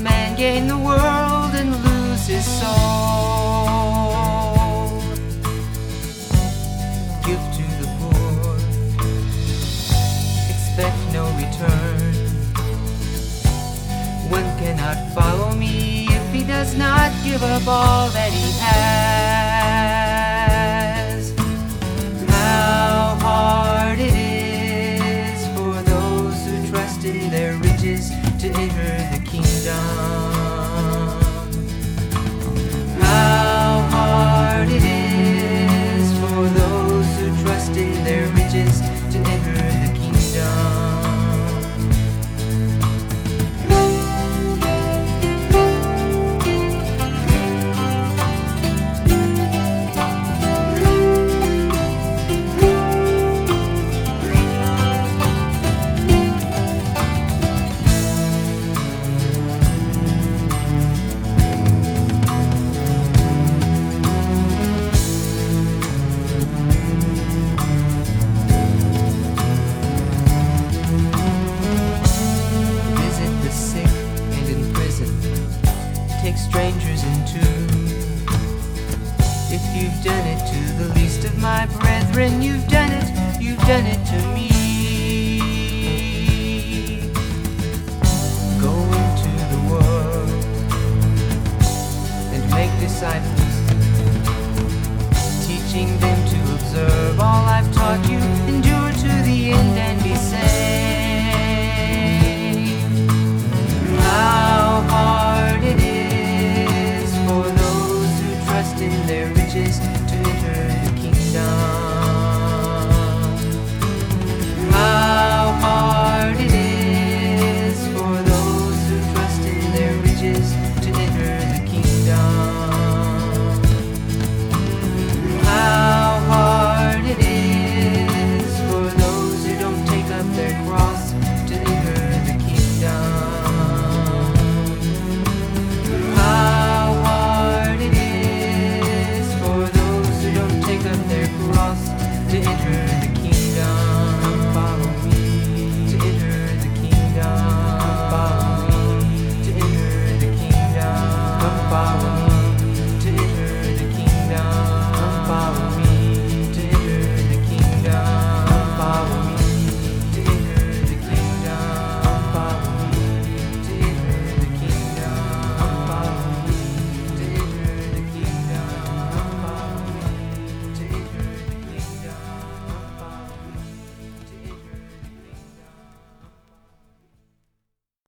man gain the world and lose his soul? Give to the poor, expect no return. One cannot follow me if he does not give up all that he has. How hard it is for those who trust in their riches to enter the kingdom. How hard it is for those who trust in their riches to enter the kingdom. Take strangers in too. If you've done it to the least of my brethren, you've done it to me.